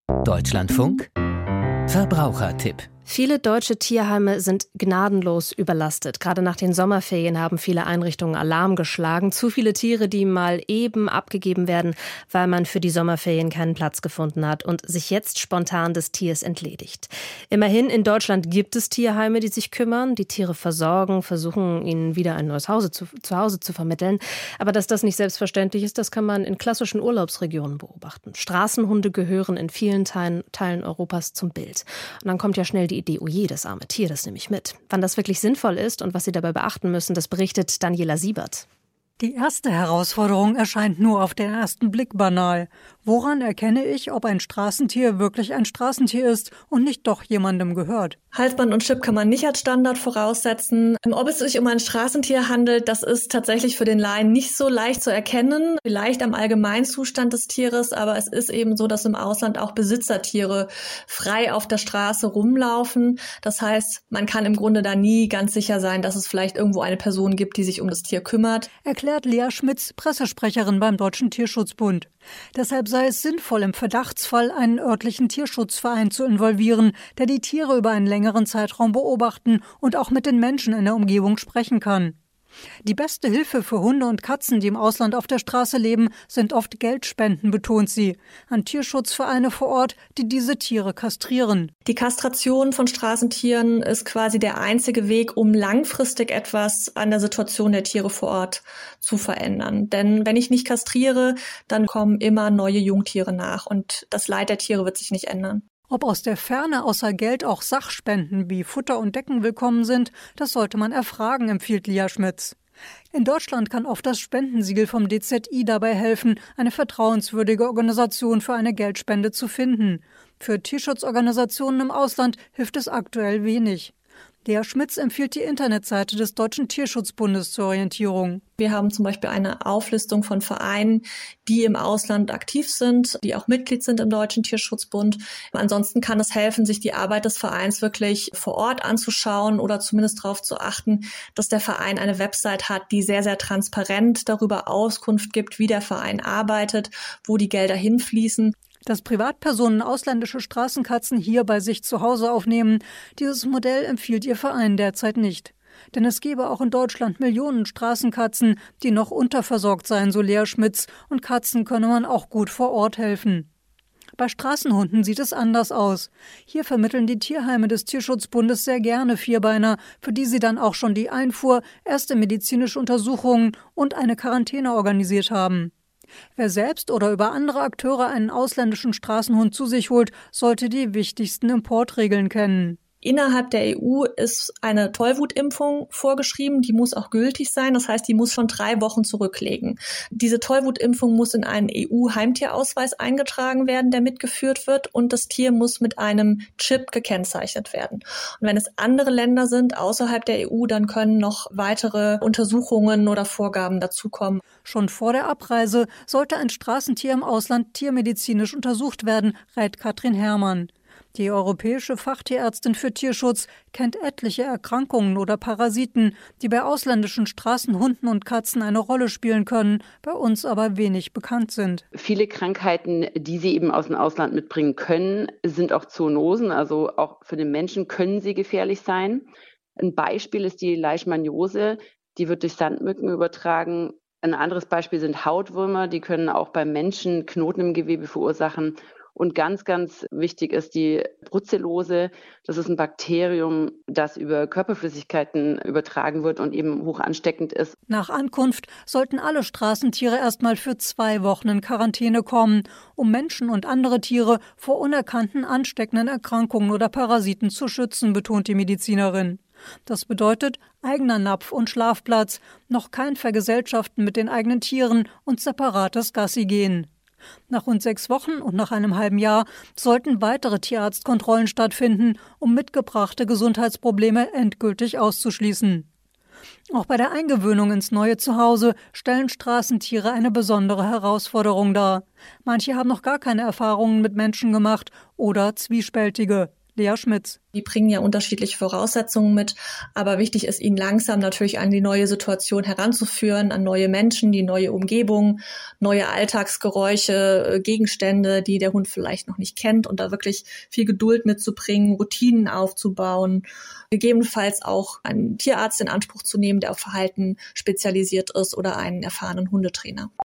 Deutschlandfunk Verbrauchertipp. Viele deutsche Tierheime sind gnadenlos überlastet. Gerade nach den Sommerferien haben viele Einrichtungen Alarm geschlagen. Zu viele Tiere, die mal eben abgegeben werden, weil man für die Sommerferien keinen Platz gefunden hat und sich jetzt spontan des Tiers entledigt. Immerhin, in Deutschland gibt es Tierheime, die sich kümmern, die Tiere versorgen, versuchen, ihnen wieder ein neues Zuhause zu vermitteln. Aber dass das nicht selbstverständlich ist, das kann man in klassischen Urlaubsregionen beobachten. Straßenhunde gehören in vielen Teilen Europas zum Bild. Und dann kommt ja schnell die Idee, oh je, das arme Tier, das nehme ich mit. Wann das wirklich sinnvoll ist und was Sie dabei beachten müssen, das berichtet Daniela Siebert. Die erste Herausforderung erscheint nur auf den ersten Blick banal. Woran erkenne ich, ob ein Straßentier wirklich ein Straßentier ist und nicht doch jemandem gehört? Halsband und Chip kann man nicht als Standard voraussetzen. Ob es sich um ein Straßentier handelt, das ist tatsächlich für den Laien nicht so leicht zu erkennen. Vielleicht am Allgemeinzustand des Tieres, aber es ist eben so, dass im Ausland auch Besitzertiere frei auf der Straße rumlaufen. Das heißt, man kann im Grunde da nie ganz sicher sein, dass es vielleicht irgendwo eine Person gibt, die sich um das Tier kümmert. Erklärt Lea Schmitz, Pressesprecherin beim Deutschen Tierschutzbund. Deshalb sei es sinnvoll, im Verdachtsfall einen örtlichen Tierschutzverein zu involvieren, der die Tiere über einen längeren Zeitraum beobachten und auch mit den Menschen in der Umgebung sprechen kann. Die beste Hilfe für Hunde und Katzen, die im Ausland auf der Straße leben, sind oft Geldspenden, betont sie, an Tierschutzvereine vor Ort, die diese Tiere kastrieren. Die Kastration von Straßentieren ist quasi der einzige Weg, um langfristig etwas an der Situation der Tiere vor Ort zu verändern. Denn wenn ich nicht kastriere, dann kommen immer neue Jungtiere nach und das Leid der Tiere wird sich nicht ändern. Ob aus der Ferne außer Geld auch Sachspenden wie Futter und Decken willkommen sind, das sollte man erfragen, empfiehlt Lea Schmitz. In Deutschland kann oft das Spendensiegel vom DZI dabei helfen, eine vertrauenswürdige Organisation für eine Geldspende zu finden. Für Tierschutzorganisationen im Ausland hilft es aktuell wenig. Lea Schmitz empfiehlt die Internetseite des Deutschen Tierschutzbundes zur Orientierung. Wir haben zum Beispiel eine Auflistung von Vereinen, die im Ausland aktiv sind, die auch Mitglied sind im Deutschen Tierschutzbund. Ansonsten kann es helfen, sich die Arbeit des Vereins wirklich vor Ort anzuschauen oder zumindest darauf zu achten, dass der Verein eine Website hat, die sehr, sehr transparent darüber Auskunft gibt, wie der Verein arbeitet, wo die Gelder hinfließen. Dass Privatpersonen ausländische Straßenkatzen hier bei sich zu Hause aufnehmen, dieses Modell empfiehlt ihr Verein derzeit nicht. Denn es gäbe auch in Deutschland Millionen Straßenkatzen, die noch unterversorgt seien, so Lea Schmitz, und Katzen könne man auch gut vor Ort helfen. Bei Straßenhunden sieht es anders aus. Hier vermitteln die Tierheime des Tierschutzbundes sehr gerne Vierbeiner, für die sie dann auch schon die Einfuhr, erste medizinische Untersuchungen und eine Quarantäne organisiert haben. Wer selbst oder über andere Akteure einen ausländischen Straßenhund zu sich holt, sollte die wichtigsten Importregeln kennen. Innerhalb der EU ist eine Tollwutimpfung vorgeschrieben, die muss auch gültig sein, das heißt, die muss schon 3 Wochen zurücklegen. Diese Tollwutimpfung muss in einen EU-Heimtierausweis eingetragen werden, der mitgeführt wird und das Tier muss mit einem Chip gekennzeichnet werden. Und wenn es andere Länder sind außerhalb der EU, dann können noch weitere Untersuchungen oder Vorgaben dazukommen. Schon vor der Abreise sollte ein Straßentier im Ausland tiermedizinisch untersucht werden, rät Katrin Herrmann. Die europäische Fachtierärztin für Tierschutz kennt etliche Erkrankungen oder Parasiten, die bei ausländischen Straßenhunden und Katzen eine Rolle spielen können, bei uns aber wenig bekannt sind. Viele Krankheiten, die sie eben aus dem Ausland mitbringen können, sind auch Zoonosen, also auch für den Menschen können sie gefährlich sein. Ein Beispiel ist die Leishmaniose, die wird durch Sandmücken übertragen. Ein anderes Beispiel sind Hautwürmer, die können auch beim Menschen Knoten im Gewebe verursachen. Und ganz, ganz wichtig ist die Brucellose. Das ist ein Bakterium, das über Körperflüssigkeiten übertragen wird und eben hoch ansteckend ist. Nach Ankunft sollten alle Straßentiere erstmal für 2 Wochen in Quarantäne kommen, um Menschen und andere Tiere vor unerkannten ansteckenden Erkrankungen oder Parasiten zu schützen, betont die Medizinerin. Das bedeutet eigener Napf und Schlafplatz, noch kein Vergesellschaften mit den eigenen Tieren und separates Gassi-Gehen. Nach rund 6 Wochen und nach einem halben Jahr sollten weitere Tierarztkontrollen stattfinden, um mitgebrachte Gesundheitsprobleme endgültig auszuschließen. Auch bei der Eingewöhnung ins neue Zuhause stellen Straßentiere eine besondere Herausforderung dar. Manche haben noch gar keine Erfahrungen mit Menschen gemacht oder zwiespältige. Lea Schmitz. Die bringen ja unterschiedliche Voraussetzungen mit, aber wichtig ist, ihn langsam natürlich an die neue Situation heranzuführen, an neue Menschen, die neue Umgebung, neue Alltagsgeräusche, Gegenstände, die der Hund vielleicht noch nicht kennt und da wirklich viel Geduld mitzubringen, Routinen aufzubauen, gegebenenfalls auch einen Tierarzt in Anspruch zu nehmen, der auf Verhalten spezialisiert ist oder einen erfahrenen Hundetrainer.